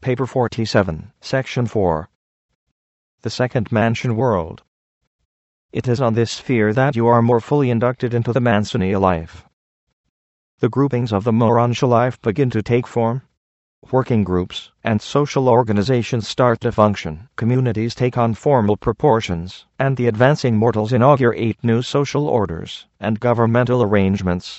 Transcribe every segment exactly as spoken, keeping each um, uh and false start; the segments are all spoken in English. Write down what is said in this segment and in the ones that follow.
Paper forty-seven, Section four. The Second Mansion World. It is on this sphere that you are more fully inducted into the Mansonia life. The groupings of the Moransha life begin to take form. Working groups and social organizations start to function, communities take on formal proportions, and the advancing mortals inaugurate new social orders and governmental arrangements.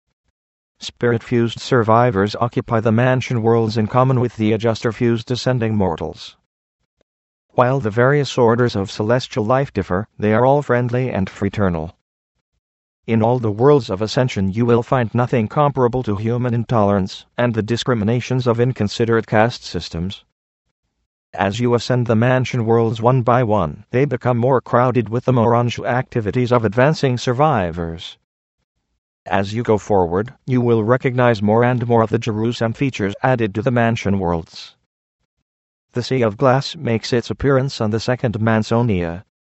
Spirit-fused survivors occupy the mansion worlds in common with the adjuster-fused descending mortals. While the various orders of celestial life differ, they are all friendly and fraternal. In all the worlds of ascension you will find nothing comparable to human intolerance and the discriminations of inconsiderate caste systems. As you ascend the mansion worlds one by one, they become more crowded with the Moransha activities of advancing survivors. As you go forward, you will recognize more and more of the Jerusalem features added to the mansion worlds. The Sea of Glass makes its appearance on the second Mansonia.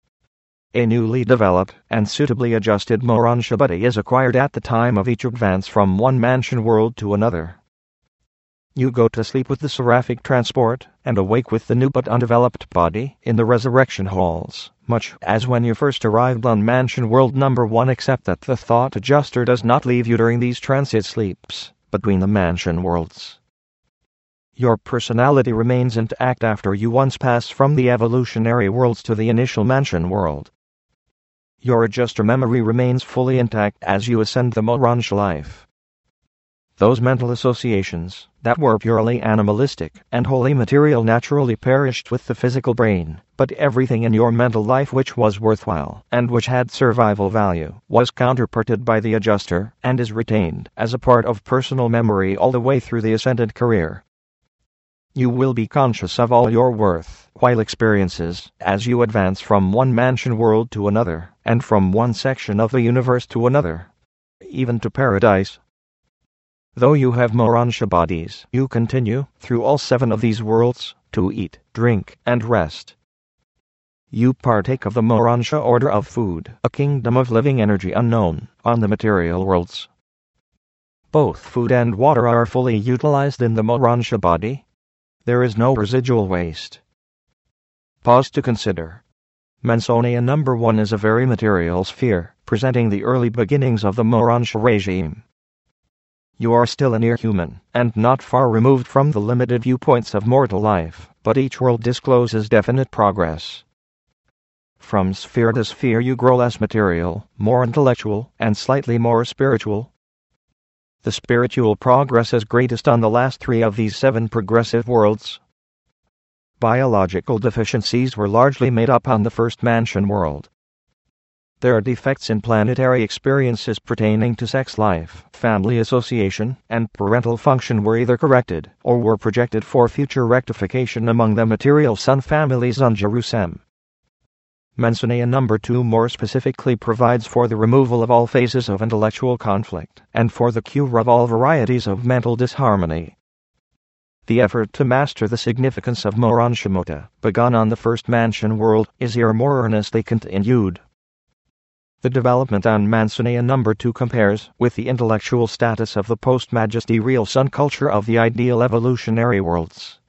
A newly developed and suitably adjusted Moransha body is acquired at the time of each advance from one mansion world to another. You go to sleep with the seraphic transport and awake with the new but undeveloped body in the resurrection halls, much as when you first arrived on mansion world number one, except that the thought adjuster does not leave you during these transit sleeps between the mansion worlds. Your personality remains intact after you once pass from the evolutionary worlds to the initial mansion world. Your adjuster memory remains fully intact as you ascend the Moransha life. Those mental associations that were purely animalistic and wholly material naturally perished with the physical brain, but everything in your mental life which was worthwhile and which had survival value was counterparted by the adjuster and is retained as a part of personal memory all the way through the ascendant career. You will be conscious of all your worth while experiences as you advance from one mansion world to another, and from one section of the universe to another, even to paradise. Though you have Moransha bodies, you continue, through all seven of these worlds, to eat, drink, and rest. You partake of the Moransha order of food, a kingdom of living energy unknown on the material worlds. Both food and water are fully utilized in the Moransha body. There is no residual waste. Pause to consider. Mansonia number one is a very material sphere, presenting the early beginnings of the Moransha regime. You are still a near human, and not far removed from the limited viewpoints of mortal life, but each world discloses definite progress. From sphere to sphere you grow less material, more intellectual, and slightly more spiritual. The spiritual progress is greatest on the last three of these seven progressive worlds. Biological deficiencies were largely made up on the first mansion world. There are defects in planetary experiences pertaining to sex life, family association, and parental function were either corrected or were projected for future rectification among the material sun families on Jerusalem. Mansonia number two more specifically provides for the removal of all phases of intellectual conflict and for the cure of all varieties of mental disharmony. The effort to master the significance of Moransha Mota, begun on the first mansion world, is here more earnestly continued. The development on Mansonia number two compares with the intellectual status of the post-majesty real sun culture of the ideal evolutionary worlds.